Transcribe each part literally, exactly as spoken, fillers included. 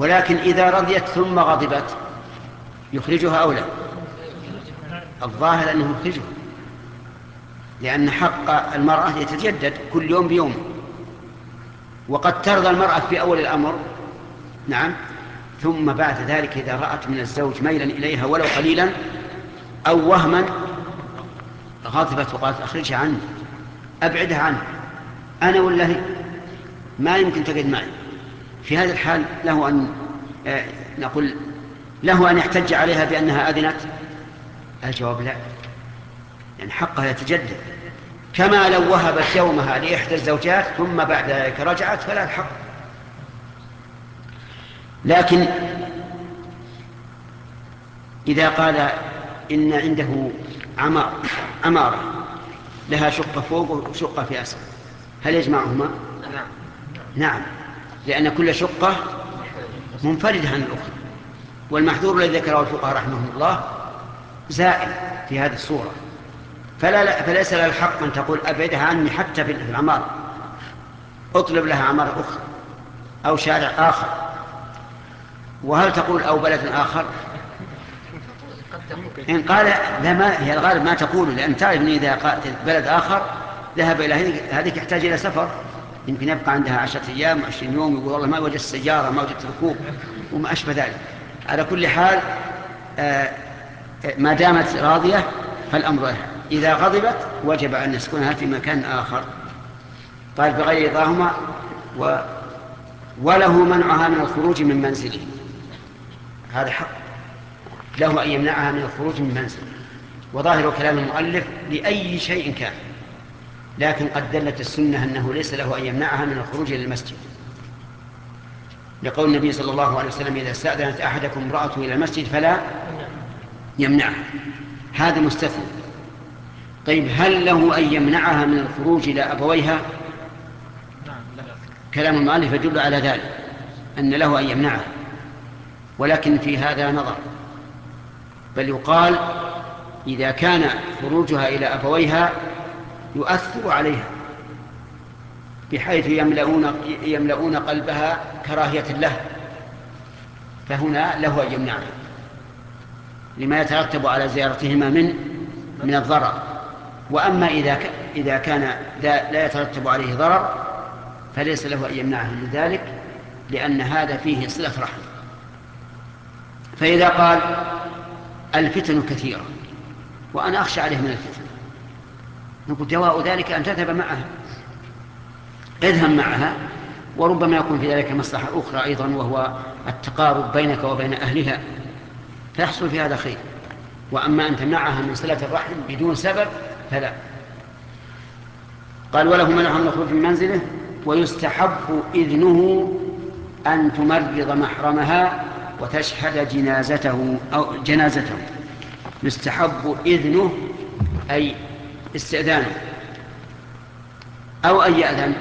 ولكن إذا رضيت ثم غضبت يخرجها أو لا؟ الظاهر أنه يخرجها، لأن حق المرأة يتجدد كل يوم بيوم، وقد ترضى المرأة في أول الأمر، نعم، ثم بعد ذلك إذا رأت من الزوج ميلا إليها ولو قليلا أو وهما غضبت وقالت أخرجها عني، أبعدها عنه، أنا ولا هي ما يمكن تقعد معي. في هذا الحال له أن آه نقول له أن يحتج عليها بأنها أذنت؟ الجواب لا، يعني حقها يتجدد، كما لو وهبت يومها لإحدى الزوجات ثم بعد ذلك رجعت فلا الحق. لكن إذا قال إن عنده عمار عمارة لها شقة فوق وشقة في أسفل، هل يجمعهما؟ نعم. نعم، لأن كل شقة منفردة عن الأخرى، والمحذور الذي ذكره الفقهاء رحمهم الله زائل في هذه الصورة، فلا لا فليس لها الحق من تقول أبعدها عني حتى في العمارة، اطلب لها عمارة أخرى أو شارع آخر. وهل تقول أو بلد آخر؟ إن قال لا، ما هي الغالب ما تقول، لأن تعرف أن إذا قالت بلد آخر ذهب إلى هذه يحتاج إلى سفر، يمكن يبقى عندها عشرة أيام عشرين يوم، يقول والله ما وجدت السيارة ما وجدت ركوب وما أشبه ذلك. على كل حال آه ما دامت راضية فالأمر لها، إذا غضبت وجب أن يسكنها في مكان آخر. قال بغير رضاهما و... وله منعها من الخروج من منزله، هذا حق له أن يمنعها من الخروج من منزله. وظاهر كلام المؤلف لأي شيء كان، لكن قد دلت السنة أنه ليس له أن يمنعها من الخروج إلى المسجد، لقول النبي صلى الله عليه وسلم إذا استأذنت أحدكم امرأته إلى المسجد فلا يمنعها، هذا مستثنى. طيب هل له أن يمنعها من الخروج إلى أبويها؟ كلام المؤلف يدل على ذلك أن له أن يمنعها، ولكن في هذا نظر، بل يقال إذا كان خروجها إلى أبويها يؤثر عليها بحيث يملؤون, يملؤون قلبها كراهية له، فهنا له أن يمنعها لما يترتب على زيارتهما من من الضرر. وأما إذا إذا كان لا يترتب عليه ضرر فليس له أن يمنعها من ذلك، لأن هذا فيه صلة رحم. فإذا قال الفتن كثيرة وأنا أخشى عليه من الفتن، نقول جواء ذلك أن تذهب معها، اذهب معها، وربما يكون في ذلك مصلحة أخرى أيضا وهو التقارب بينك وبين أهلها فيحصل في هذا خير. وأما أن تمنعها من صلة الرحم بدون سبب فلا. قال وله منعها من الخروج من منزله، ويستحب إذنه أن تمرض محرمها وتشهد جنازته أو جنازته. يستحب إذنه أي استئذانه، أو أن يأذن،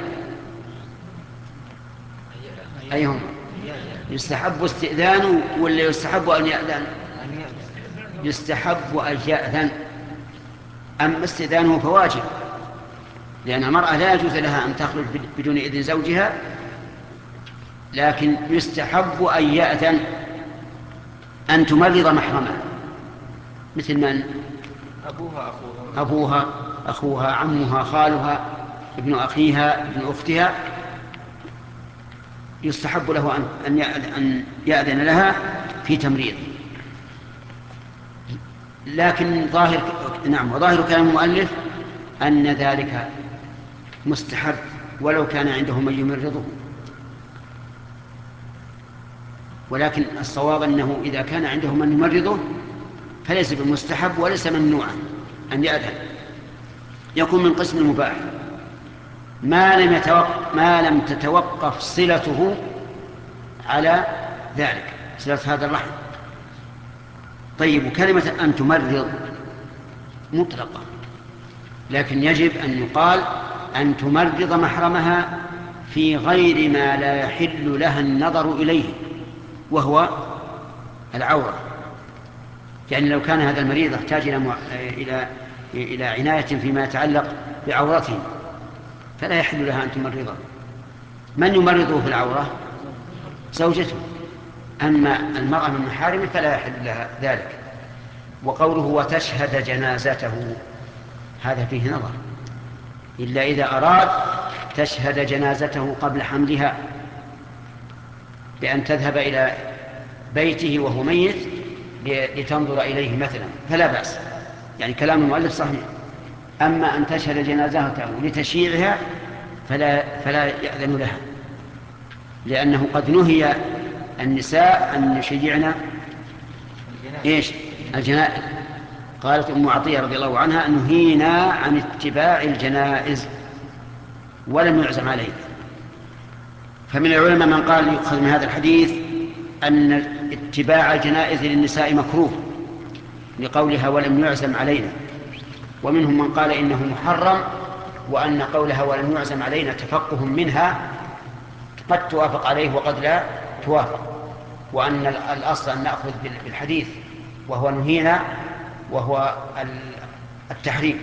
أيهم يستحب استئذانه ولا يستحب أن يأذن؟ يستحب أن يأذن، أما استئذانه فواجب، لأن المرأة لا يجوز لها أن تخرج بدون إذن زوجها، لكن يستحب أن يأذن أن تمرض محرمها، مثل من؟ أبوها أخوها أبوها أخوها عمها خالها ابن أخيها ابن أختها، يستحب له أن يأذن لها في تمريض. لكن ظاهر نعم وظاهر كلام المؤلف أن ذلك مستحب ولو كان عنده من يمرضه، ولكن الصواب أنه إذا كان عنده من يمرضه فليس بالمستحب وليس ممنوعا أن يأذن، يكون من قسم المباح ما لم يتوقف ما لم تتوقف صلته على ذلك، صلة هذا الرحم. طيب كلمة أن تمرض مطلقة، لكن يجب أن يقال أن تمرض محرمها في غير ما لا يحل لها النظر إليه وهو العورة، يعني لو كان هذا المريض يحتاج إلى إلى إلى عناية فيما يتعلق بعورته فلا يحل لها أن تمرضه. من يمرضه في العورة؟ زوجته، أما المرأة من محارمه فلا يحل لها ذلك. وقوله وتشهد جنازته هذا فيه نظر، إلا إذا أراد تشهد جنازته قبل حملها بأن تذهب إلى بيته وهو ميت لتنظر إليه مثلا فلا بأس، يعني كلام المؤلف صحيح. أما أن تشهد جنازته لتشييعها فلا, فلا يأذن لها، لأنه قد نهي النساء أن يشيعن إيش الجنائز. قالت أم عطية رضي الله عنها نهينا عن اتباع الجنائز ولم يعزم عليه. فمن العلماء من قال يؤخذ من هذا الحديث أن اتباع الجنائز للنساء مكروه لقولها ولم يعزم علينا، ومنهم من قال إنه محرم، وأن قولها ولم يعزم علينا تفقه منها قد توافق عليه وقد لا توافق، وأن الأصل أن نأخذ بالحديث وهو نهينا وهو التحريم.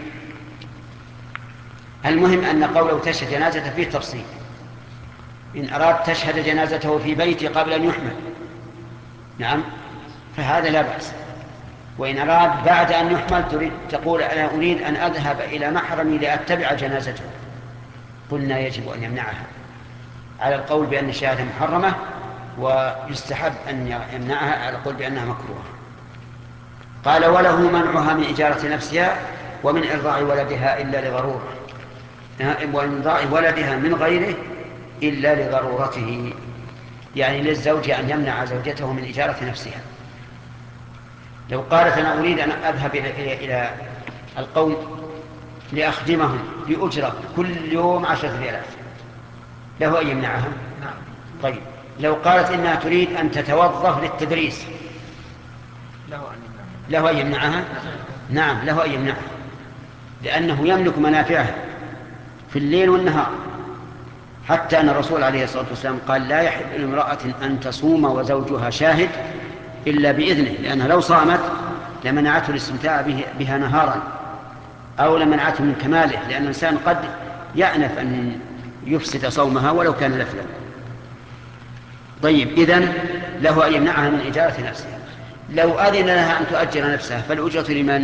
المهم أن قوله تشهد جنازته فيه تفصيل، إن أراد تشهد جنازته في بيته قبل أن يحمل نعم فهذا لا بأس، وإن أراد بعد أن يحمل تريد تقول أنا أريد أن أذهب إلى محرمي لأتبع جنازته، قلنا يجب أن يمنعها على القول بأن الشهادة محرمة، ويستحب أن يمنعها على القول بأنها مكروهة. قال وله منعها من إجارة نفسها ومن إرضاع ولدها إلا لضرورة، ومن إرضاع ولدها من غيره إلا لضرورته، يعني للزوج أن يمنع زوجته من إجارة نفسها. لو قالت أنا أريد أن أذهب إلى, إلى, إلى القوم لأخدمهم بأجرة كل يوم عشرة ريالات، له أن يمنعها؟ نعم. طيب لو قالت إنها تريد أن تتوظف للتدريس له أن يمنعها؟ له أن يمنعها؟ نعم له أن يمنعها، لأنه يملك منافعها في الليل والنهار، حتى أن الرسول عليه الصلاة والسلام قال لا يحل لامرأة أن تصوم وزوجها شاهد إلا بإذنه، لأنها لو صامت لمنعته الاستمتاع بها نهارا أو لمنعته من كماله، لأن الإنسان قد يأنف أن يفسد صومها ولو كان لفلا. طيب إذن له أن يمنعها من إجارة نفسها. لو أذن لها أن تؤجر نفسها فالأجرة لمن؟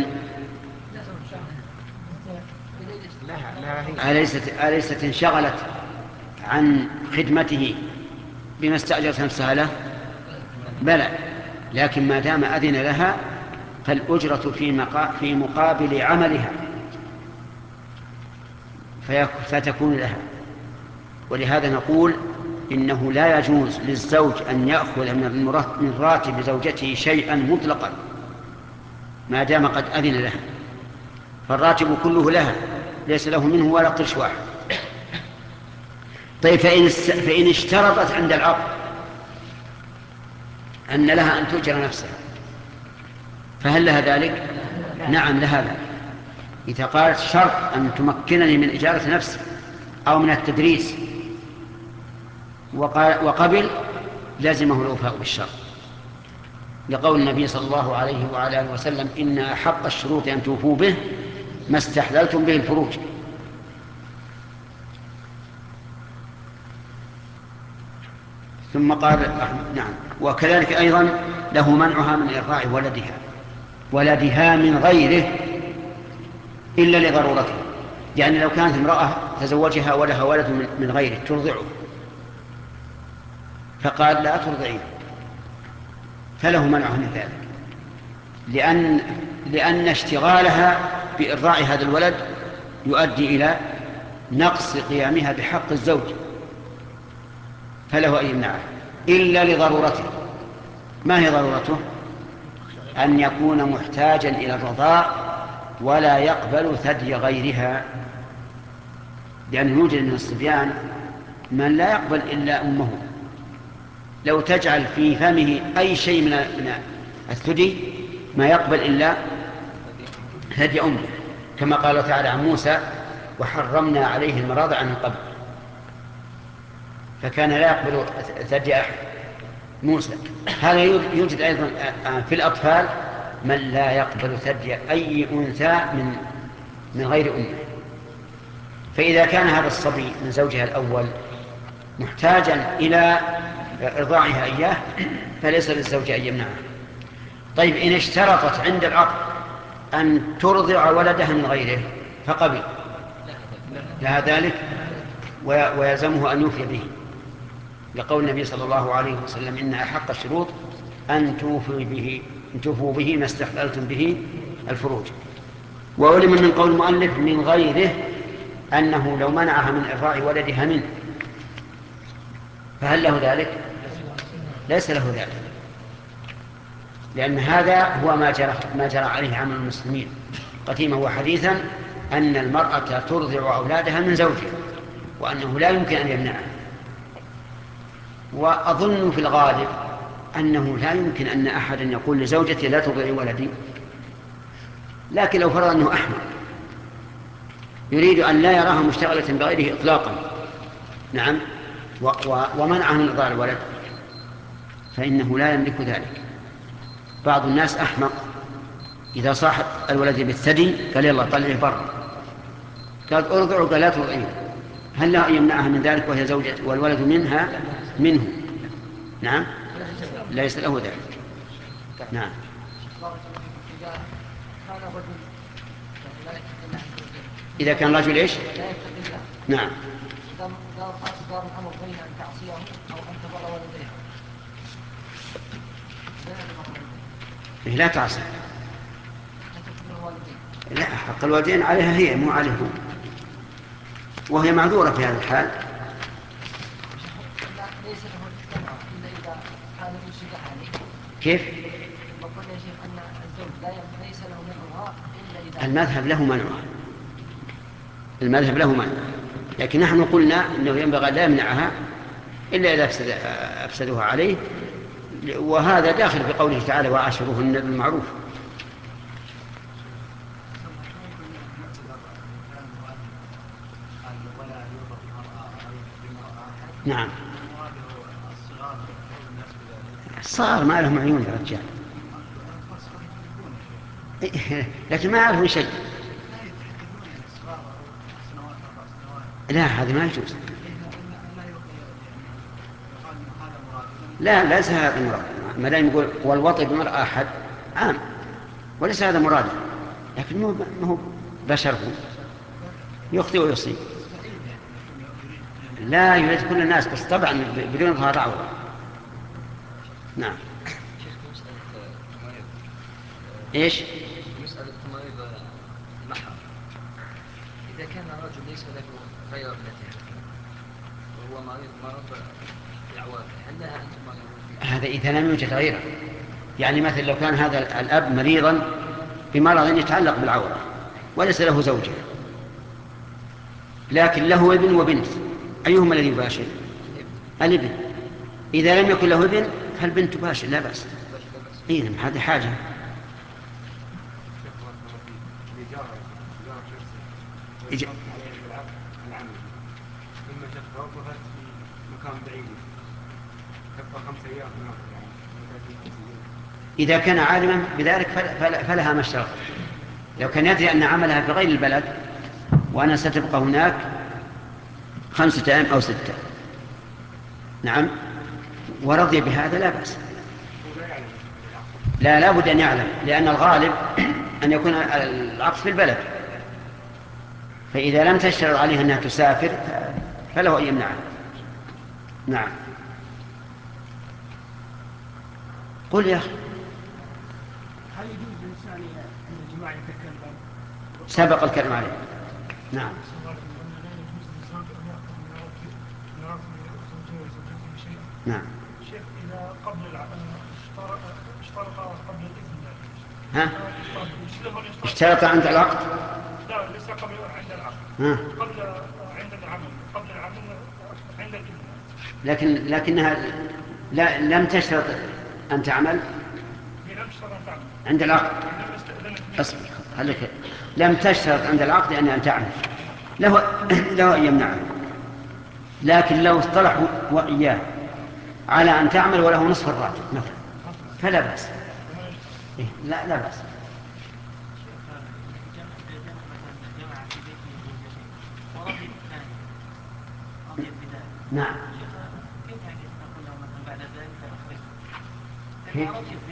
أليست, أليست انشغلت عن خدمته بما استأجرت نفسها له؟ بلى، لكن ما دام أذن لها فالأجرة في, في مقابل عملها فتكون لها. ولهذا نقول إنه لا يجوز للزوج أن يأخذ من راتب زوجته شيئا مطلقا ما دام قد أذن لها، فالراتب كله لها ليس له منه ولا قرش واحد. طيب فإن, فإن اشترطت عند العقد أن لها أن تؤجر نفسها فهل لها ذلك؟ نعم لها ذلك. إذا قالت شرط أن تمكنني من إجارة نفسي أو من التدريس وقبل لازمه الوفاء بالشرط، لقول النبي صلى الله عليه وعلى آله وسلم إن أحق الشروط أن توفوا به ما استحللتم به الفروج. ثم قال نعم وكذلك أيضا له منعها من إرضاع ولدها ولدها من غيره إلا لضرورته، يعني لو كانت امرأة تزوجها ولها ولد من غيره ترضعه فقال لا ترضعين فله منعها من ذلك، لأن, لأن اشتغالها بإرضاع هذا الولد يؤدي إلى نقص قيامها بحق الزوج، فله أن يمنعه إلا لضرورته. ما هي ضرورته؟ أن يكون محتاجا إلى الرضاع ولا يقبل ثدي غيرها، لأنه يوجد من الصبيان من لا يقبل إلا أمه، لو تجعل في فمه أي شيء من الثدي ما يقبل إلا ثدي أمه، كما قال تعالى عن موسى وحرمنا عليه المراضع من قبل، فكان لا يقبل ثدي أحد موسى. هذا يوجد أيضا في الأطفال من لا يقبل ثدي أي أنثى من من غير أمه. فإذا كان هذا الصبي من زوجها الأول محتاجا إلى إرضاعها إياه فليس للزوج أن يمنعها. طيب إن اشترطت عند العقد أن ترضع ولدها من غيره فقبل لها ذلك ويلزمه أن يوفي به، لقول النبي صلى الله عليه وسلم إن أحق الشروط أن توفوا به, أن توفوا به ما استحللتم به الفروج. وعلم من قول المؤلف من غيره أنه لو منعها من إرضاع ولدها منه فهل له ذلك؟ ليس له ذلك، لأن هذا هو ما جرى, ما جرى عليه عمل المسلمين قديما وحديثا، أن المرأة ترضع أولادها من زوجها وأنه لا يمكن أن يمنعها. وأظن في الغالب أنه لا يمكن أن أحد يقول لزوجتي لا ترضعي ولدي، لكن لو فرض أنه أحمق يريد أن لا يراها مشتغلة بغيره إطلاقا، نعم، ومنعه من إرضاع الولد، فإنه لا يملك ذلك. بعض الناس أحمق، إذا صاح الولد بالثدي قال يلا طلعه برا، قال أرضعه قال لا ترضعيه، هل لا يمنعها من ذلك وهي زوجة والولد منها منه؟ نعم، ليس له ذلك. نعم. إذا كان رجل إيش؟ نعم. دار الأمر بين أن تعصيه أو أن تبر والديها. إيه لا تعصي. لا، حق الوالدين عليها هي مو عليه هو، وهي معذورة في هذا الحال. ليس له الجمعة إلا إذا كان يشرك عليه. كيف؟ وقلنا يا شيخ أن الزوج لا ليس له منعها إلا إذا المذهب له منعها، المذهب له منعها، لكن نحن قلنا أنه ينبغي لا يمنعها إلا إذا أفسد أفسدوها عليه، وهذا داخل بقوله تعالى وعاشروهن بالمعروف. نعم، صار ما لهم عيون يا رجال، لكن ما يعرفون شيء. لا، هذا ما يجوز. لا، ليس هذا المراد، ما دام يقول والوطئ بمرأة أحد عام وليس هذا مراده، لكن مو هو بشره يخطئ ويصيب. لا يريد كل الناس، بس طبعا بدون ظهر عورة. نعم. ايش؟ مسألة تمريض المحرم، إذا كان الرجل ليس له غير ابنته وهو مريض مرض العوافة، هل لها أن تمرض فيه؟ هذا إذا لم يوجد غيره، يعني مثلا لو كان هذا الأب مريضا بمرض يتعلق بالعورة وليس له زوجة لكن له ابن وبنت، أيهما الذي يباشر؟ الابن. إذا لم يكن له ابن فالبنت تباشر لا بأس. إيه، هذه حاجة. إج... لما تفرغ وفات في مكان بعيد تبقى خمسة أيام هناك يعني. إذا كان عالما بذلك فل... فلها ما اشترط. لو كان يدري أن عملها في غير البلد وأنا ستبقى هناك خمسة أيام أو ستة، نعم، ورضي بهذا لا بأس. لا، لا بد أن يعلم، لأن الغالب أن يكون العقد في البلد، فإذا لم تشترط عليها أنها تسافر فله أن يمنعها. نعم. قل يا أخي. هل يجوز للإنسان عند الجماعة يتكلم؟ سبق الكلام عليه. نعم. نعم. شيخ إذا قبل العقد اشترط قبل الإذن ها؟ اشترط عند العقد؟ لا، ليس قبل عند العقد. ها؟ قبل عند العمل، قبل العمل عند الإذن. لكن لكنها لا لم تشترط أن تعمل. لم تشترط أن تعمل عند العقد. اصبر خليك. لم تشترط عند العقد أن أن تعمل، له له أن يمنعه، لكن لو اصطلحوا وإياه على أن تعمل وله نصف الراتب مثلا فلا بأس. إيه؟ لا لا بأس. نعم. كيف؟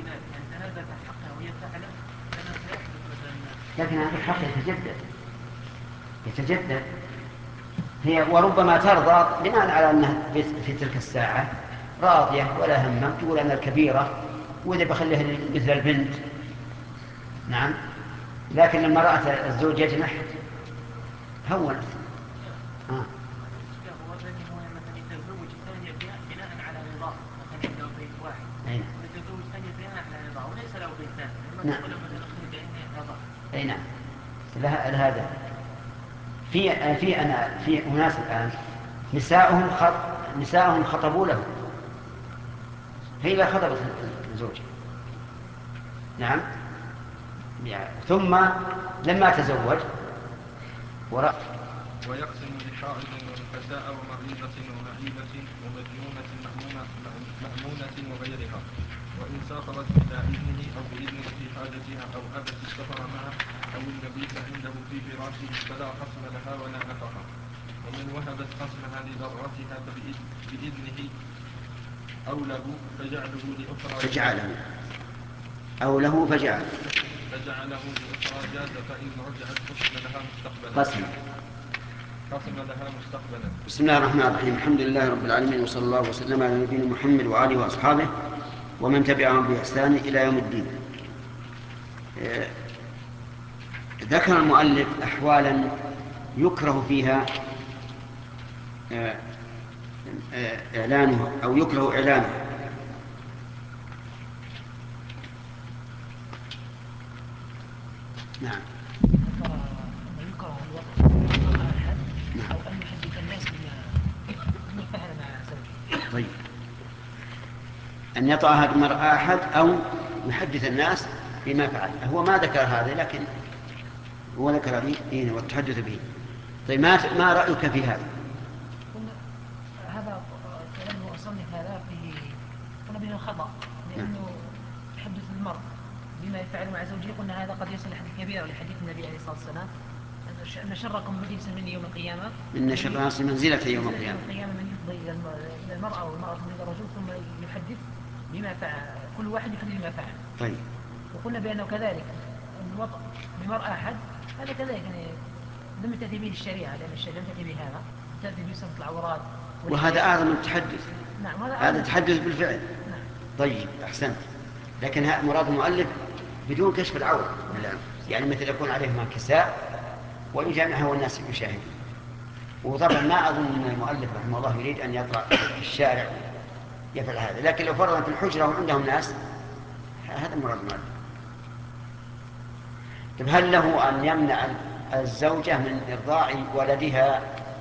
لكن هذا الحق يتجدد يتجدد هي، وربما ترضى بناء على أنها في تلك الساعة راضية ولا همم، تقول أنا الكبيرة وإذا بخليها مثل البنت. نعم، لكن لما رأت الزوج يجنح هونت. آه. هو الذي هو مثلا يتزوج الثانية بناء على رضاه، مثلا عنده بيت واحد يتزوج الثانية بناء على رضاه وليس له بيتان، لما تقول مثلا خذ بعين رضاه. أي نعم، هذا في في أنا في أناس الآن نساؤهم خط... نساؤهم خطبوا له، هي لا خطبت الزوج. نعم، يعني ثم لما تزوج ورأى ويقسم لحائض ونفساء ومريضة ومعيبة ومجنونة مأمونة, مأمونة وغيرها، وإن سافرت بلا إذنه أو بإذنه في حاجتها أو أبت السفر معه أو المبيت عنده في فراشه فلا خصم لها ولا نفقة. ومن وهبت خصمها لضرتها فبإذنه أو له فجعله لأخرى فجعله أو له فجعله فجعله لأخرى جاز، فإن رجعت خصم لها مستقبلا قسم خصم لها مستقبلا. بسم الله الرحمن الرحيم. الحمد لله رب العالمين، وصلى الله وسلم على نبينا محمد وآله وأصحابه ومن تبعهم بإحسان إلى يوم الدين. ذكر المؤلف أحوالا يكره فيها إعلانه أو يكره إعلانه. نعم. يكره الوقت أحد أو أن يحدث الناس بما فعل مع زوجه. طيب، أن يطأها بمرأة أحد أو يحدث الناس بما فعل. هو ما ذكر هذا، لكن هو ذكر به والتحدث به. طيب، ما ما رأيك في هذا؟ هذا كلام المصنف هذا فيه قلنا به خطأ، لأنه تحدث المرء بما يفعل مع زوجه، قلنا هذا قد يصل لحد كبير لحديث النبي عليه الصلاة والسلام أن شركم مجلسا مني يوم القيامة، إن شر الناس منزلة يوم القيامة من يفضي إلى المرأة والمرأة من الرجل ثم يحدث بما فعل، كل واحد يحدث بما فعل. طيب، وقلنا بأنه كذلك الوطء بمرأة أحد هذا كذلك يعني لم تأتي به الشريعة، لأن الشريعة لم تأتي به هذا، تأتي به سمة العورات، وهذا أعظم من التحدث. نعم، هذا تحدث بالفعل. نعم. طيب، أحسنت. لكن مراد المؤلف بدون كشف العورة، يعني مثل يكون عليهما كساء ويجامعها والناس يشاهدون. وطبعا ما أظن أن المؤلف رحمه الله يريد أن يطلع في الشارع يفعل هذا، لكن لو فرضا في الحجرة وعندهم ناس هذا مراد المؤلف. طيب، هل له أن يمنع الزوجة من إرضاع ولدها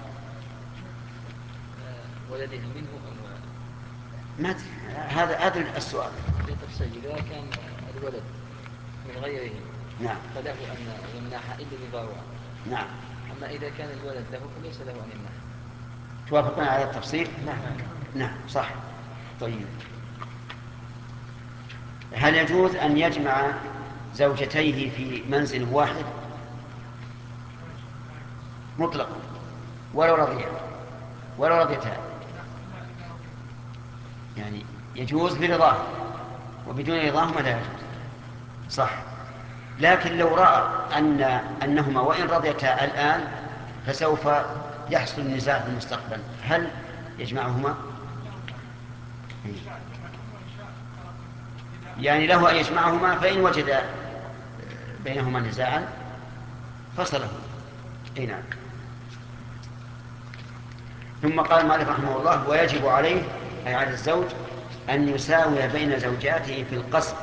ولدها منه أم ما هذا هذا السؤال. إذا كان الولد من غيره نعم، فله أن يمنعها إلا لضرورة. نعم. أما إذا كان الولد له فليس له أن يمنعها. توافقون على التفصيل؟ نعم. نعم، صح. طيب، هل يجوز أن يجمع زوجتيه في منزل واحد مطلقا ولو رضيا ولو رضيتها؟ يعني يجوز برضاه، وبدون رضاهما لا يجوز. صح. لكن لو رأى أن أنهما وإن رضيتا الآن فسوف يحصل النزاع في المستقبل، هل يجمعهما؟ يعني له أن يجمعهما، فإن وجد بينهما نزاعا فصله. أي نعم. ثم قال المؤلف رحمه الله: ويجب عليه أي على الزوج أن يساوي بين زوجاته في القسم،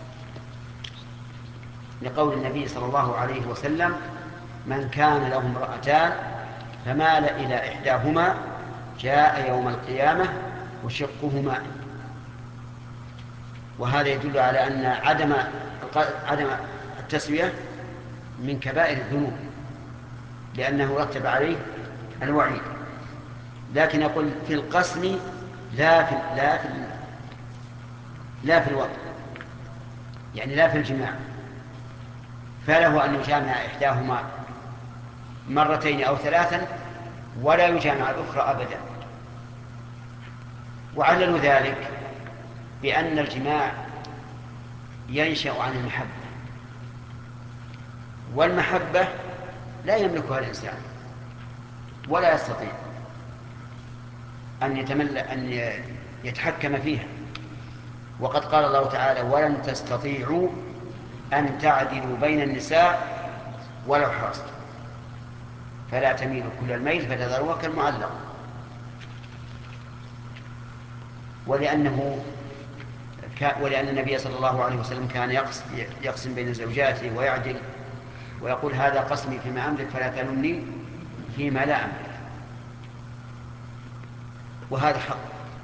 لقول النبي صلى الله عليه وسلم: من كان له امرأتان فمال إلى إحداهما جاء يوم القيامة وشقهما. وهذا يدل على أن عدم عدم التسوية من كبائر الذنوب، لأنه رتب عليه الوعيد. لكن يقول في القسم لا في لا في لا في الوطن، يعني لا في الجماع، فله أن يجامع إحداهما مرتين أو ثلاثا ولا يجامع الأخرى أبدا. وعللوا ذلك بأن الجماع ينشأ عن المحبة، والمحبة لا يملكها الإنسان ولا يستطيع أن يتملك أن يتحكم فيها. وقد قال الله تعالى: ولن تستطيعوا أن تعدلوا بين النساء ولو حرصتم فلا تميلوا كل الميل فتذروها كالمعلق. ولأنه ولأن النبي صلى الله عليه وسلم كان يقسم بين زوجاته ويعدل ويقول: هذا قسمي فيما أملك فلا تلمني فيما لا أملك. وهذا حق،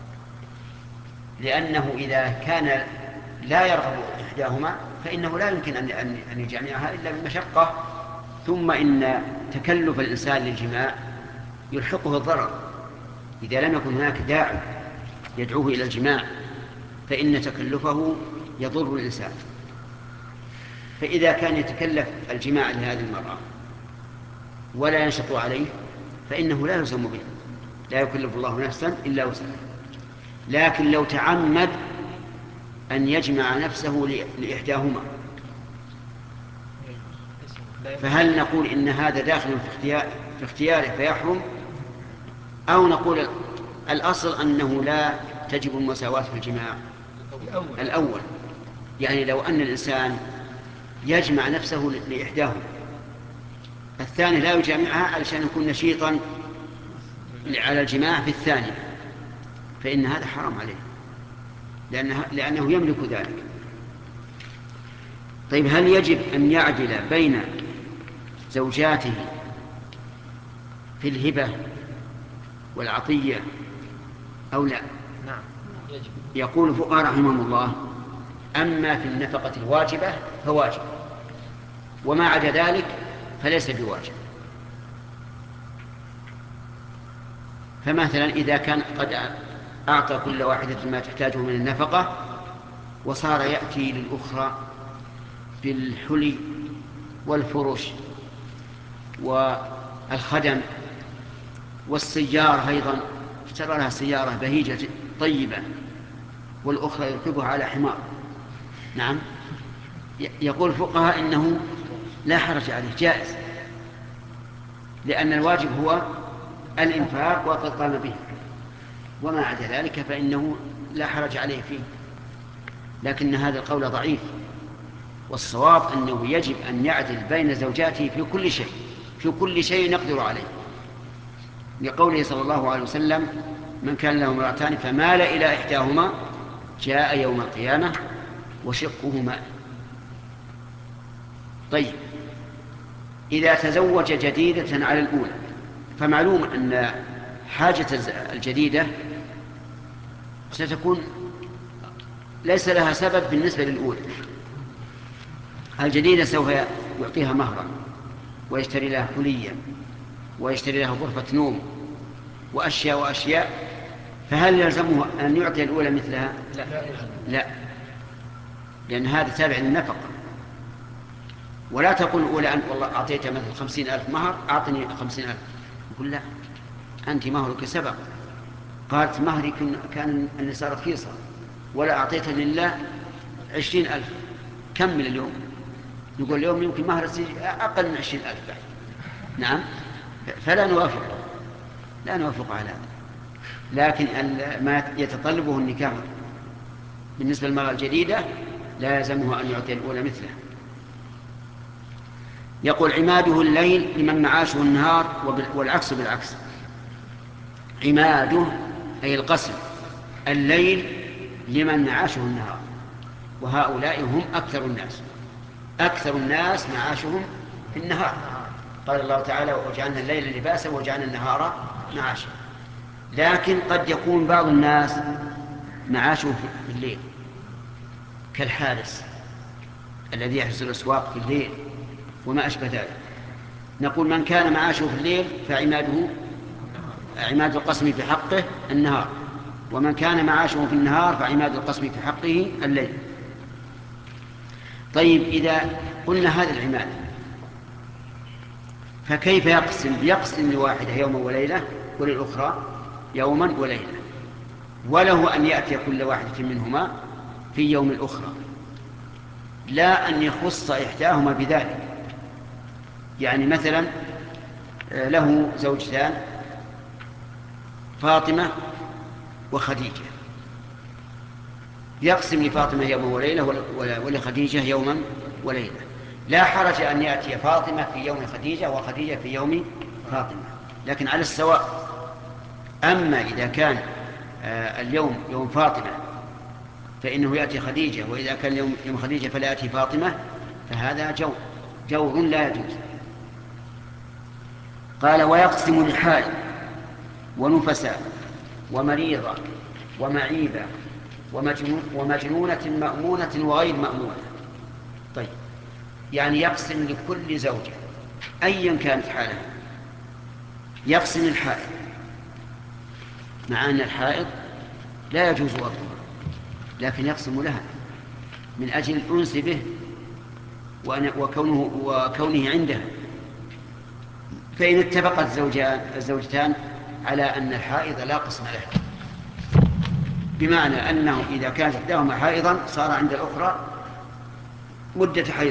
لأنه إذا كان لا يرغب إحداهما فإنه لا يمكن أن يجامعها إلا بالمشقة، ثم إن تكلف الإنسان للجماع يلحقه الضرر إذا لم يكن هناك داعي يدعوه إلى الجماع، فإن تكلفه يضر الإنسان. فإذا كان يتكلف الجماع لهذه المرأة ولا ينشط عليه فإنه لا يلزم به، لا يكلف الله نفسا إلا وسعها. لكن لو تعمد أن يجمع نفسه لإحداهما فهل نقول إن هذا داخل في اختياره فيحرم، أو نقول الأصل أنه لا تجب المساواة في الجماع؟ الأول، يعني لو أن الإنسان يجمع نفسه لإحداهما، الثاني لا يجامعها علشان يكون نشيطا على الجماع في الثاني، فإن هذا حرام عليه لأنه, لأنه يملك ذلك. طيب، هل يجب أن يعدل بين زوجاته في الهبة والعطية أو لا؟ نعم يجب. يقول الفقهاء رحمهم الله: أما في النفقة الواجبة فواجب، وما عدا ذلك فليس بواجب. فمثلا إذا كان قد أعطى كل واحدة ما تحتاجه من النفقة وصار يأتي للأخرى بالحلي والفرش والخدم والسيارة، أيضا اشترى لها سيارة بهيجة طيبة والأخرى يركبها على حمار، نعم، يقول الفقهاء إنه لا حرج عليه، جائز، لأن الواجب هو الإنفاق وقد قام به، وما عدا ذلك فإنه لا حرج عليه فيه. لكن هذا القول ضعيف، والصواب أنه يجب أن يعدل بين زوجاته في كل شيء، في كل شيء يقدر عليه، لقوله صلى الله عليه وسلم: من كان له امرأتان فمال إلى إحداهما جاء يوم القيامة وشقه ماء. طيب، إذا تزوج جديدة على الأولى فمعلوم أن حاجة الجديدة ستكون ليس لها سبب بالنسبة للأولى. الجديدة سوف يعطيها مهرا ويشتري لها حليا ويشتري لها غرفة نوم وأشياء وأشياء، فهل يلزمه أن يعطي الأولى مثلها؟ لا, لا. لأن هذا تابع للنفقة. ولا تقول الأولى أنت والله أعطيت مثل خمسين ألف مهر أعطني خمسين ألف، يقول لا، أنت مهرك سبق، قالت مهري كان النساء رخيصة ولا أعطيت لله عشرين ألف، كمل اليوم. يقول اليوم يمكن مهر أقل من عشرين ألف بعد. نعم، فلا نوافق لا نوافق على هذا. لكن ما يتطلبه النكاح بالنسبة للمرأة الجديدة لا يلزمه أن يعطي الأولى مثله. يقول: عماده الليل لمن معاشه النهار، والعكس بالعكس. عماده أي القسم، الليل لمن معاشه النهار، وهؤلاء هم أكثر الناس. أكثر الناس معاشهم في النهار. قال الله تعالى: وجعلنا الليل لباسا وجعلنا النهار معاشا. لكن قد يكون بعض الناس معاشه في الليل كالحارس الذي يحرس الأسواق في الليل وما أشبه ذلك. نقول: من كان معاشه في الليل فعماده عماد القسم في حقه النهار، ومن كان معاشه في النهار فعماد القسم في حقه الليل. طيب، إذا قلنا هذا العماد فكيف يقسم؟ يقسم لواحدة يوما وليلة وللأخرى يوما وليلة، وله أن يأتي كل واحدة منهما في يوم الأخرى. لا أن يخص إحداهما بذلك. يعني مثلا له زوجتان فاطمة وخديجة، يقسم لفاطمة يوما وليلة ولخديجة يوما وليلة. لا حرج أن يأتي فاطمة في يوم خديجة وخديجة في يوم فاطمة، لكن على السواء. أما إذا كان اليوم يوم فاطمة فإنه يأتي خديجة، وإذا كان يوم, يوم خديجة فلا يأتي فاطمة، فهذا جور جور لا يجوز. قال ويقسم لحائض ونفساء ومريضة ومعيبة ومجنونة مأمونة وغير مأمونة. طيب، يعني يقسم لكل زوجة أيا كانت حالها. يقسم الحائض، مع أن الحائض لا يجوز وضعها، لكن يقسم لها من أجل الأنس به وكونه, وكونه عنده. فإن اتفق الزوجان الزوجتان على أن الحائض لا قسم له، بمعنى أنه إذا كانت إحداهما حائضا صار عند الأخرى مدة حيض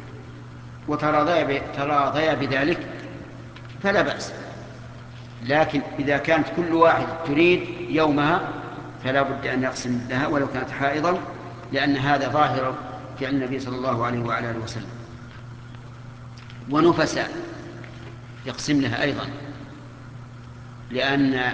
وتراضيا بذلك فلا بأس. لكن إذا كانت كل واحد تريد يومها فلا بد أن يقسم لها ولو كانت حائضا، لأن هذا ظاهر فعل النبي صلى الله عليه وعلى آله وسلم. ونفساء يقسم لها أيضا، لأن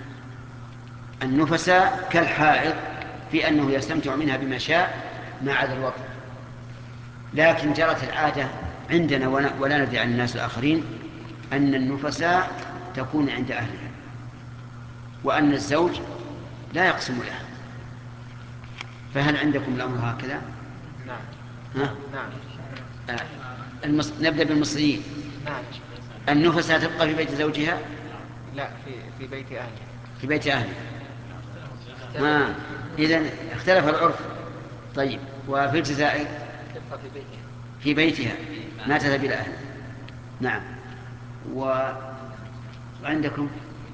النفساء كالحائض في أنه يستمتع منها بما شاء ما عدا الوضع. لكن جرت العادة عندنا ولا ندري عن الناس الآخرين أن النفساء تكون عند أهلها، وأن الزوج لا يقسم لها. فهل عندكم الأمر هكذا؟ نعم. ها؟ نعم. آه. المص... نبدأ بالمصريين. نعم. النفساء تبقى في بيت زوجها؟ لا، في في بيت أهلها. في بيت أهلها. ما إذن اختلف العرف. طيب، وفي الجزائر تبقى في بيتها. في بيتها ما تذهب إلى أهلها. نعم. و... وعندكم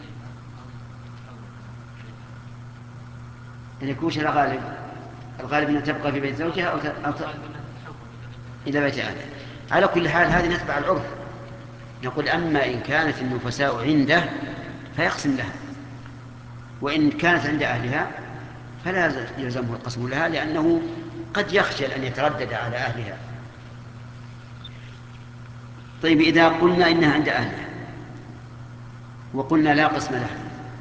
أن يكون الغالب الغالب أن تبقى في بيت زوجها أو, ت... أو ت... إلى بيت أهلها. على كل حال هذه نتبع العرف. نقول أما إن كانت النفساء عنده فيقسم لها، وإن كانت عند أهلها فلا يلزمه القسم لها، لأنه قد يخجل أن يتردد على أهلها. طيب، إذا قلنا إنها عند أهلها وقلنا لا قسم لها،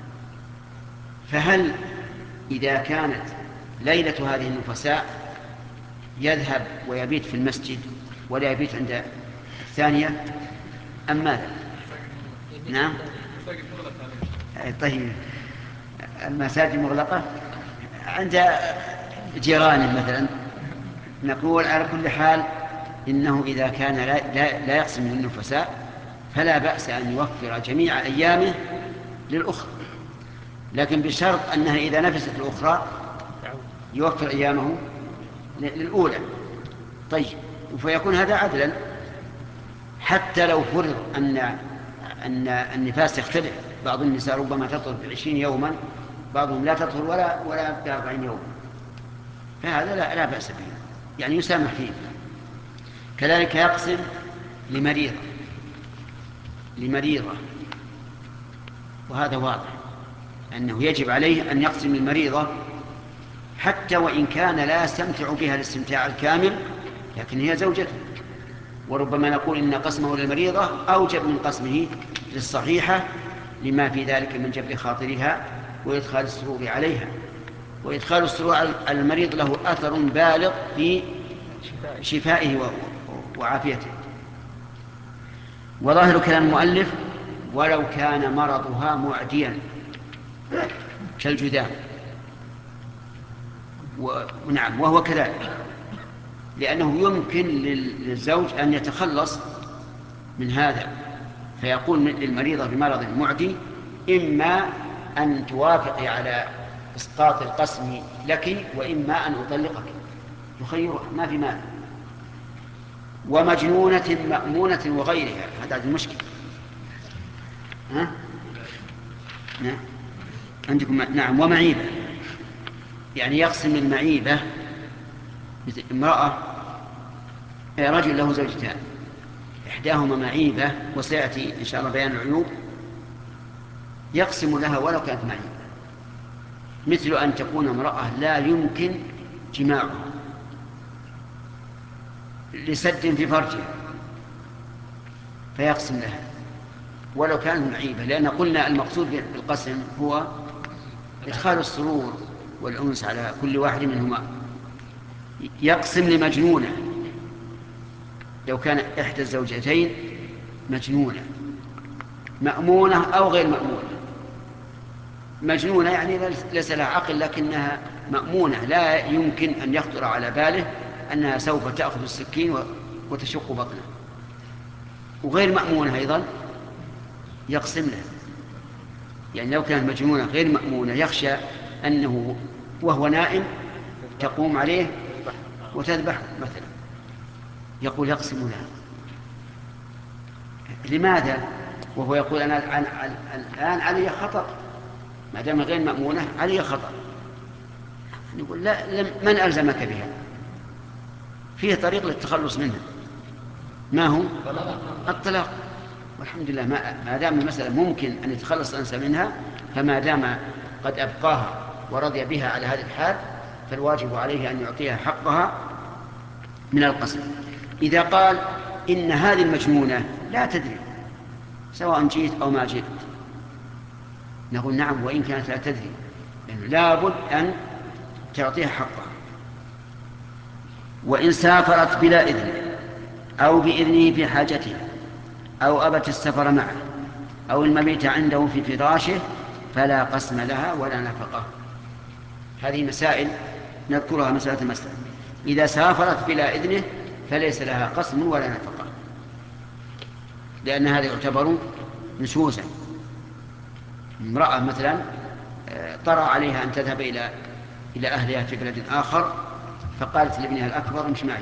فهل إذا كانت ليلة هذه النفساء يذهب ويبيت في المسجد ولا يبيت عند الثانية أم ماذا؟ نعم. طيب، المساجد مغلقة عند جيرانه مثلا. نقول على كل حال إنه إذا كان لا, لا, لا يقسم للنفساء فلا بأس أن يوفر جميع أيامه للأخرى، لكن بشرط أنها إذا نفست الأخرى يوفر أيامه للأولى. طيب، فيكون هذا عدلا. حتى لو فرض أن أن النفاس يختلف، بعض النساء ربما تطهر بعشرين يوما، بعضهم لا تطهر ولا ولا بأربعين يوما، فهذا لا, لا بأس به، يعني يسامح فيه. كذلك يقسم لمريضة لمريضة وهذا واضح أنه يجب عليه أن يقسم للمريضة حتى وإن كان لا يستمتع بها الاستمتاع الكامل، لكن هي زوجته. وربما نقول إن قسمه للمريضة أوجب من قسمه للصحيحة، لما في ذلك من جبر خاطرها وإدخال السرور عليها. وإدخال السرور على المريض له أثر بالغ في شفائه وعافيته. وظاهر كلام المؤلف ولو كان مرضها معديا كالجذام، ونعم وهو كذلك، لأنه يمكن للزوج أن يتخلص من هذا، فيقول للمريضة بمرض معدي إما أن توافقي على إسقاط القسم لك وإما أن أطلقك، يخيرها ما في مال. ومجنونة مأمونة وغيرها، هذا المشكلة. ها؟ نعم. عندكم نعم. ومعيبة، يعني يقسم المعيبة، مثل امرأة رجل له زوجتان إحداهما معيبة وسيأتي إن شاء الله بيان العيوب، يقسم لها ولو كانت معيبة، مثل أن تكون امرأة لا يمكن جماعها لسد في فرجها فيقسم لها ولو كانت معيبة، لأن قلنا المقصود بالقسم هو إدخال السرور والأنس على كل واحد منهما. يقسم لمجنونة، لو كان إحدى الزوجتين مجنونة مأمونة أو غير مأمونة. مجنونة يعني ليس لها عقل لكنها مأمونة، لا يمكن أن يخطر على باله أنها سوف تأخذ السكين وتشق بطنه. وغير مأمونة أيضا يقسم لها، يعني لو كانت مجنونة غير مأمونة يخشى أنه وهو نائم تقوم عليه وتذبح مثلا، يقول يقسم لها. لماذا؟ وهو يقول أنا الآن علي خطر، ما دام غير مأمونة علي خطر. نقول لا، من ألزمك بها؟ فيه طريق للتخلص منها، ما هو؟ الطلاق. والحمد لله ما دام المسألة ممكن أن يتخلص الإنسان منها، فما دام قد أبقاها ورضي بها على هذه الحال فالواجب عليه أن يعطيها حقها من القسم. إذا قال إن هذه المجنونة لا تدري سواء جئت أو ما جئت، نقول نعم وإن كانت لا تدري، يعني لابد أن تعطيها حقها. وإن سافرت بلا إذن أو بإذنه في حاجتها أو أبت السفر معه أو المبيت عنده في فراشه فلا قسم لها ولا نفقة. هذه مسائل نذكرها مسألة مسألة. إذا سافرت بلا إذنه فليس لها قسم ولا نفقة، لأن هذا يعتبر نشوزا. امرأة مثلا طرأ عليها أن تذهب إلى إلى أهلها في بلد آخر، فقالت لابنها الأكبر امش معي،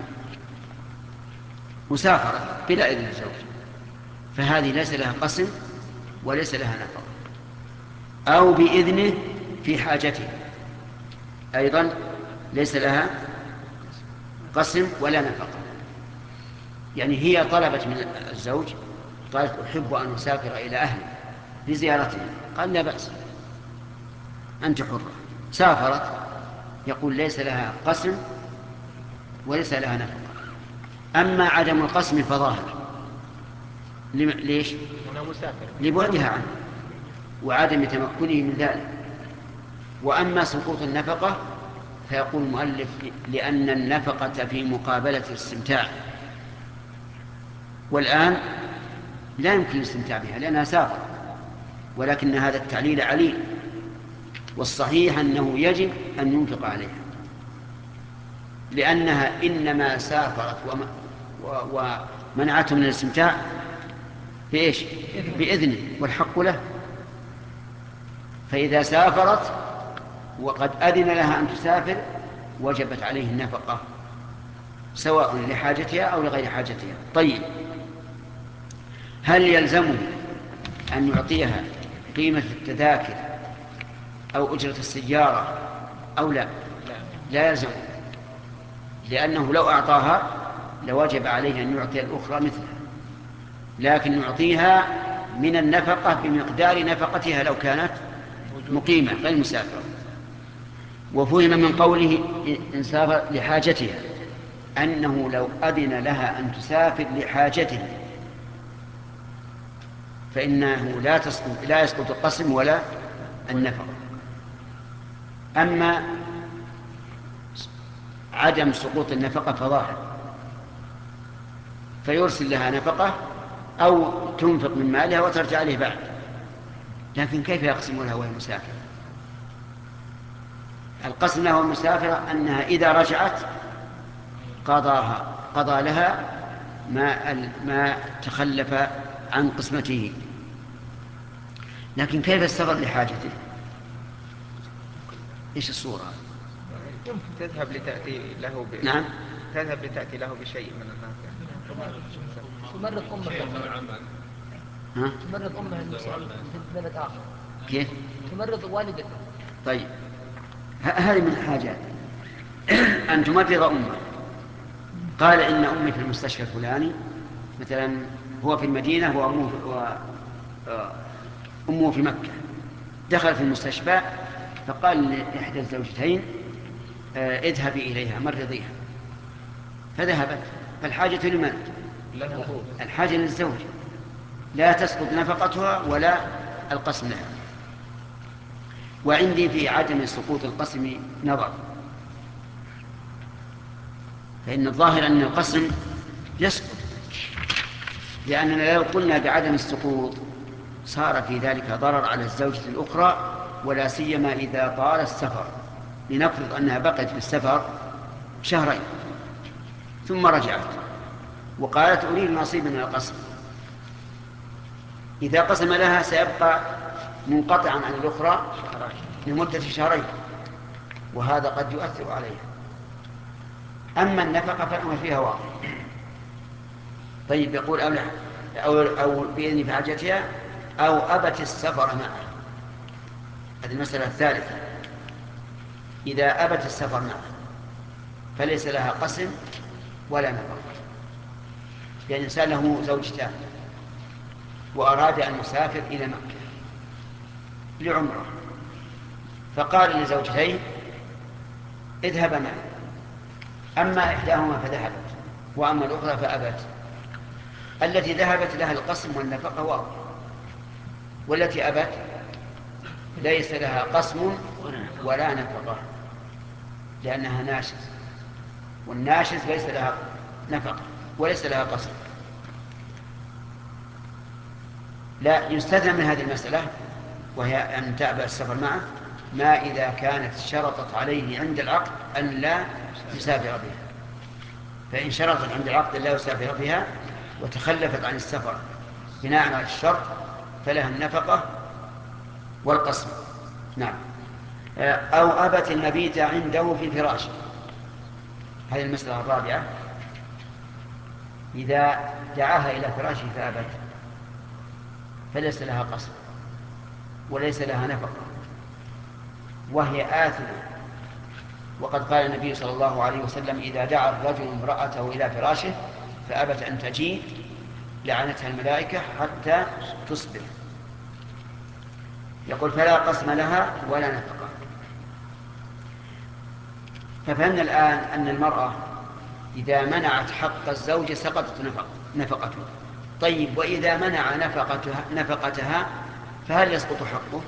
وسافرت بلا إذن الزوج، فهذه ليس لها قسم وليس لها نفقة. أو بإذنه في حاجته أيضا ليس لها قسم ولا نفقة. يعني هي طلبت من الزوج، قالت أحب أن أسافر إلى أهلي لزيارته، قال لا بأس أنت حرة، سافرت، يقول ليس لها قسم وليس لها نفقة. أما عدم القسم فظاهر، ليش؟ لبعدها عنه وعدم تمكنه من ذلك. وأما سقوط النفقة فيقول المؤلف لأن النفقة في مقابلة الاستمتاع، والآن لا يمكن الاستمتاع بها لأنها سافرت، ولكن هذا التعليل عليل، والصحيح أنه يجب أن ينفق عليها، لأنها إنما سافرت ومنعته من الاستمتاع بإيش؟ بإذنه والحق له. فإذا سافرت وقد أذن لها أن تسافر وجبت عليه النفقة سواء لحاجتها أو لغير حاجتها. طيب، هل يلزمه أن يعطيها قيمة التذاكر أو أجرة السيارة أو لا؟ لا يلزم، لأنه لو أعطاها لوجب عليه أن يعطي الأخرى مثلها، لكن يعطيها من النفقة بمقدار نفقتها لو كانت مقيمة غير مسافرة. وفهم من قوله إن سافر لحاجتها أنه لو أذن لها أن تسافر لحاجته فإنه لا تسقط لا يسقط القسم ولا النفقة. أما عدم سقوط النفقة فظاهر، فيرسل لها نفقة أو تنفق من مالها وترجع عليه بعد، لكن كيف يقسم لها وهي مسافرة؟ القسم لها والمسافرة أنها إذا رجعت قضاها قضى لها ما ما تخلف عن قسمته. لكن كيف السفر لحاجته؟ إيش الصورة؟ يمكن تذهب لتأتي له ب... نعم، تذهب لتأتي له بشيء من النافع. تمرض أمها ها؟ تمرض أمها المسافر في بلد آخر. كيف؟ تمرض والدته. طيب، هذه من الحاجات أن تمرض أمها قال إن أمي في المستشفى الفلاني مثلا، هو في المدينة وأمه وأمه في مكة، دخل في المستشفى فقال لإحدى الزوجتين اذهبي إليها مرضيها، فذهبت. فالحاجة لمن؟ الحاجة للزوج، لا تسقط نفقتها ولا القسم لها. وعندي في عدم سقوط القسم نظر، فإن الظاهر أن القسم يسقط، لأننا لو قلنا بعدم السقوط صار في ذلك ضرر على الزوجة الأخرى، ولا سيما إذا طال السفر. لنفرض أنها بقيت في السفر شهرين ثم رجعت وقالت أريد نصيب من القسم، إذا قسم لها سيبقى منقطعا عن الأخرى لمدة شهرين، وهذا قد يؤثر عليها. أما النفقة فالأمر فيها واضح. طيب يقول أو, أو, أو بإذن في حاجتها أو أبت السفر معه. هذه المسألة الثالثة، إذا أبت السفر معه فليس لها قسم ولا نفقة. يعني إنسان له زوجتان وأراد أن يسافر إلى مكة لعمره، فقال لزوجتيه اذهبا معي، أما إحداهما فذهبت وأما الأخرى فأبت. التي ذهبت لها القسم والنفقة واضح، والتي أبت ليس لها قسم ولا نفقة، لأنها ناشز، والناشز ليس لها نفقة وليس لها قسم. لا يستثنى من هذه المسألة، وهي أن تأبى السفر معه، ما إذا كانت شرطت عليه عند العقد أن لا يسافر بها. فإن شرطت عند العقد أن لا يسافر بها وتخلفت عن السفر بناء على الشرط فلها النفقة والقسم. نعم. أو أبت المبيت عنده في فراشه. هذه المسألة الرابعة، إذا دعاها إلى فراشه فأبت فليس لها قسم وليس لها نفقة وهي آثمة. وقد قال النبي صلى الله عليه وسلم إذا دعا الرجل امرأته إلى فراشه فأبت أن تجيء لعنتها الملائكة حتى تصبح. يقول فلا قسم لها ولا نفقة. ففهمنا الآن أن المرأة إذا منعت حق الزوج سقطت نفقته. طيب وإذا منع نفقتها, نفقتها فهل يسقط حقه؟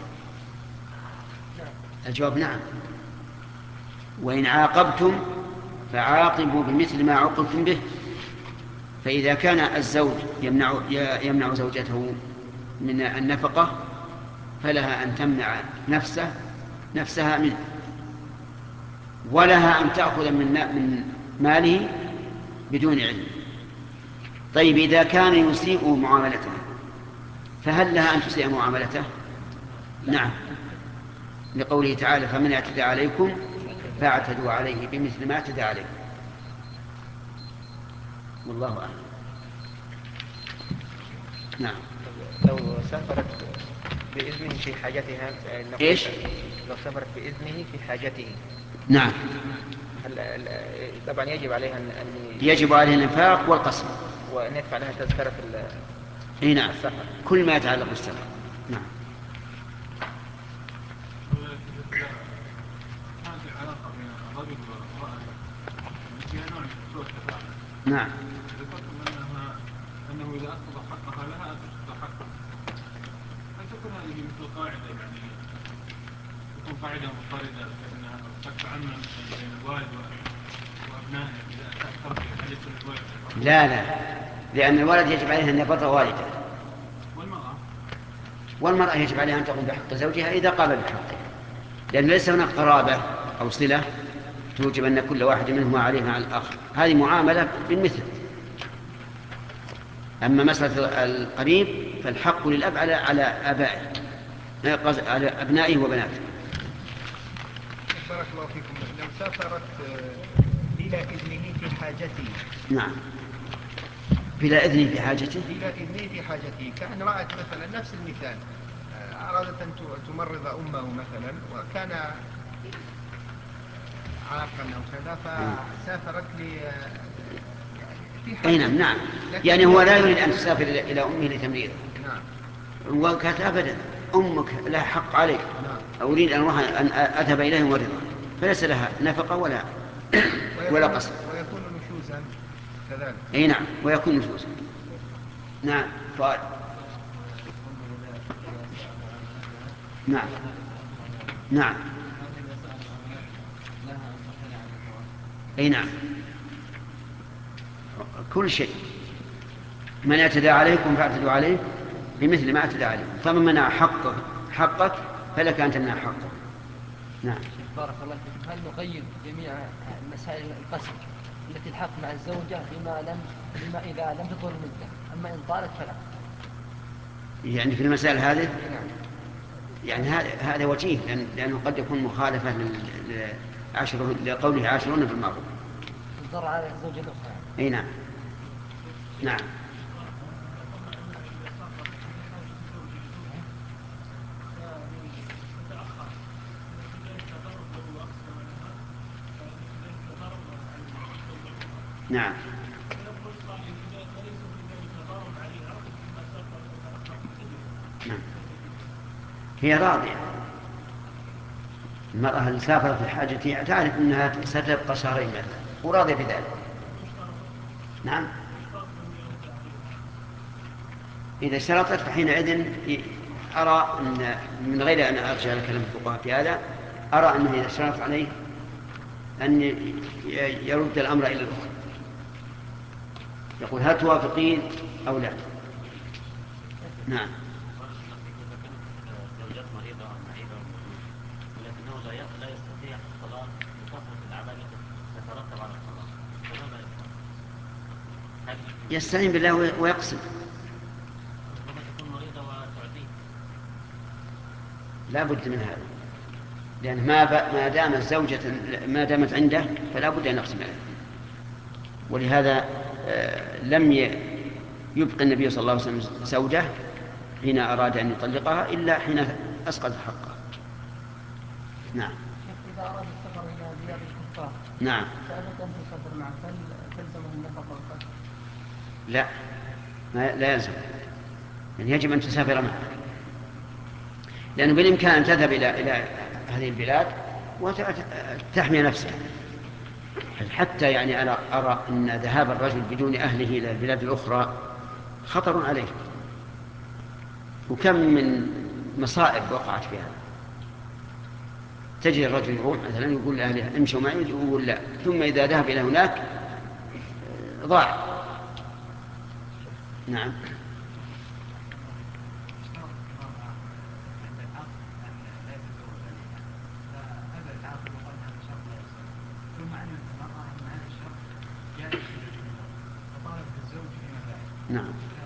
الجواب نعم. وإن عاقبتم فعاقبوا بمثل ما عوقبتم به. فإذا كان الزوج يمنع, يمنع زوجته من النفقة فلها أن تمنع نفسه نفسها منه، ولها أن تأخذ من من ماله بدون علم. طيب إذا كان يسيء معاملته فهل لها أن تسيء معاملته؟ نعم، لقوله تعالى فمن اعتدى عليكم فاعتدوا عليه بمثل ما اعتدى عليكم. والله أعلم. نعم. لو سافرت بإذنه في حاجتها إيش؟ لو سافرت بإذنه في حاجته. نعم. طبعا يجب عليها أن يجب عليها الإنفاق والقسم وأن يدفع لها تذكرة إيه نعم. السفر، كل ما يتعلق بالسفر. نعم. هذه العلاقة بين الرجل والمرأة فيها نوع من سوء التفاهم. نعم. ذكرتم أنها أنه إذا أسقط حقها لها تسقط حقها. هل تكون هذه مثل قاعدة يعني تكون قاعدة مضطردة بأنها قد تعمم بين الوالد وأبنائه إذا أتى التربية هل يكون الولد؟ لا لا، لأن الولد يجب عليه أن يبر والده. والمرأة؟ والمرأة يجب عليها أن تقوم بحق زوجها إذا قام بحقه، لأن ليس هناك قرابة أو صلة توجب أن كل واحد منهما عليه مع الآخر. هذه معاملة بالمثل. أما مسألة القريب فالحق للأب على على آبائه على أبنائه وبناته. بارك الله فيكم. لو سافرت بلا إذنه في حاجته. نعم، بلا إذنه في حاجته. بلا إذنه في حاجته، كأن رأت مثلا نفس المثال، أرادت أن تمرض أمه مثلا وكان عاقا أو كذا، فسافرت في حاجة. أي نعم نعم. لكن يعني هو لا يريد أن تسافر إلى إلى أمه لتمريض. نعم. وقالت أبدا أمك لها حق عليك. نعم. أريد أن أروح أن أذهب إليه مريضا، فليس لها نفقة ولا ولا قصر. ويكون نشوزا كذلك. أي نعم، ويكون نشوزا. نعم فؤاد. نعم نعم. أي نعم، كل شيء. من اعتدى عليكم فاعتدوا عليه بمثل ما اعتدى عليكم، فمن منع حقك حقك فلك أن تمنع حقك. نعم. بارك الله فيكم. هل نقيد جميع مسائل القسم التي الحق مع الزوجة بما لم بما إذا لم تطول المدة، أما إن طالت فلا؟ يعني في المسائل هذه نعم. يعني هذا وجيه، لأنه قد يكون مخالفة لعشر لقوله عاشرون بالمعروف. الضرر على الزوجة الأخرى. أي نعم. نعم. نعم. نعم. هي راضية، المرأة اللي سافرت في حاجتها تعرف أنها ستبقى شهرين مثلا وراضية بذلك. نعم. إذا اشترطت فحينئذ أرى أن من غير أن أرجع لكلام الفقهاء في هذا، أرى أنه إذا اشترط عليه أن يرد الأمر إلى الأخرى، يقول هل توافقين أو لا. نعم. زوجات مريضة معيبة ولكنه لا يستطيع الطلاق لكثرة الأعمال التي تترتب على الطلاق، فماذا يفعل؟ يستعين بالله ويقسم. ربما تكون مريضة وتعطيه. لا بد من هذا، لأن ما ما دامت زوجة ما دامت عنده فلا بد أن يقسم عليه. ولهذا لم يبقي النبي صلى الله عليه وسلم زوجة حين أراد أن يطلقها إلا حين أسقط حقه. نعم. إذا أراد السفر إلى بلاد الكفار. نعم. فأبت أن تسافر معه، هل تلزمه النفقة والقسم؟ لا، لا يلزم، يعني يجب أن تسافر معه، لأنه بالإمكان أن تذهب إلى إلى هذه البلاد وتحمي نفسها. حتى يعني أنا أرى أن ذهاب الرجل بدون أهله إلى البلاد الأخرى خطر عليه، وكم من مصائب وقعت في هذا. تجد الرجل يروح مثلا يقول لأهله امشوا معي ويقول لا، ثم إذا ذهب إلى هناك ضاع. نعم. نعم.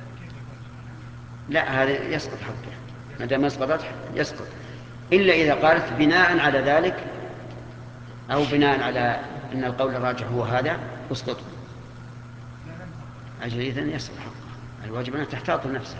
لا، هذا يسقط حقه، ما دام يسقط يسقط، إلا إذا قالت بناء على ذلك أو بناء على أن القول الراجح هو هذا اسقط. أجل إذن يسقط حقه، الواجب أن تحتاط لنفسها.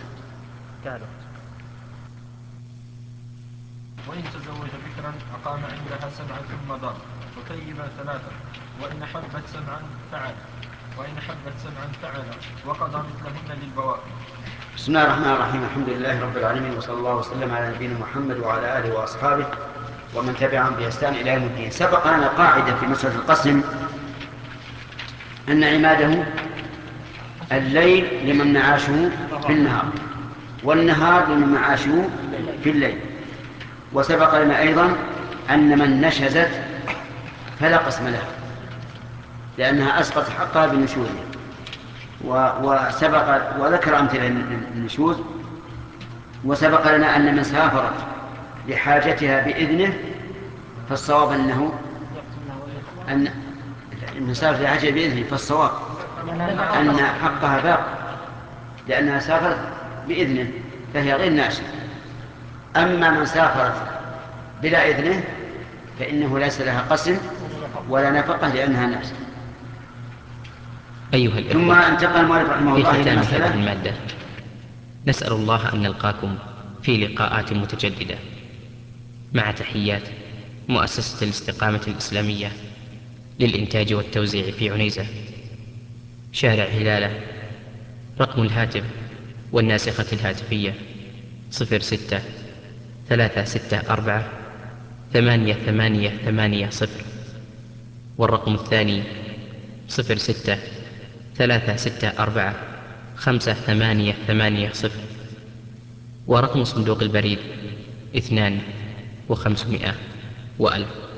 وإن تزوج بكرا أقام عندها سبعا ثم ضر، وطيب ثلاثة، وإن حبت سبعا فعل وإن حبت سبعا فعل وقضى مثلهن للبواقي. بسم الله الرحمن الرحيم. الحمد لله رب العالمين، وصلى الله وسلم على نبينا محمد وعلى آله وأصحابه ومن تبعهم بإحسان إلى يوم الدين. سبق لنا قاعدة في مسألة القسم أن عماده الليل لمن معاشه في النهار، والنهار لمن معاشه في الليل. وسبق لنا أيضا أن من نشزت فلا قسم لها لأنها أسقط حقها بالنشوز. وسبق وذكر أمثلة للنشوز. وسبق لنا أن من سافرت لحاجتها بإذنه فالصواب أنه أن من سافرت لحاجتها بإذنه فالصواب أن حقها باق لأنها سافرت بإذنه فهي غير ناشئة. أما من سافرت بلا إذنه فإنه ليس لها قسم ولا نفقة لأنها ناشئة. أيها الإخوة، ثم انتقل المؤلف رحمه الله في إلى ختام هذه المادة نسأل الله أن نلقاكم في لقاءات متجددة، مع تحيات مؤسسة الاستقامة الإسلامية للإنتاج والتوزيع في عنيزة. شارع هلالة. رقم الهاتف والناسخة الهاتفية صفر ستة ثلاثة ستة أربعة ثمانية ثمانية ثمانية صفر، والرقم الثاني صفر ستة ثلاثة ستة أربعة خمسة ثمانية ثمانية صفر، ورقم صندوق البريد اثنان وخمسمائة وألف.